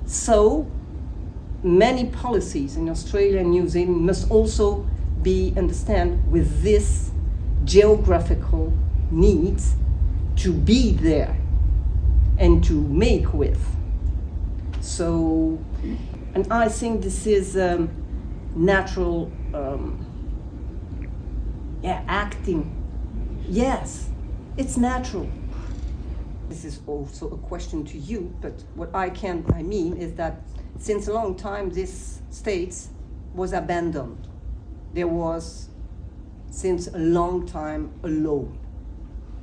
So many policies in Australia and New Zealand must also be understand with this geographical needs to be there and to make with. So, and I think this is natural acting. Yes, it's natural. This is also a question to you, but what I mean is that since a long time this state was abandoned. There was since a long time alone.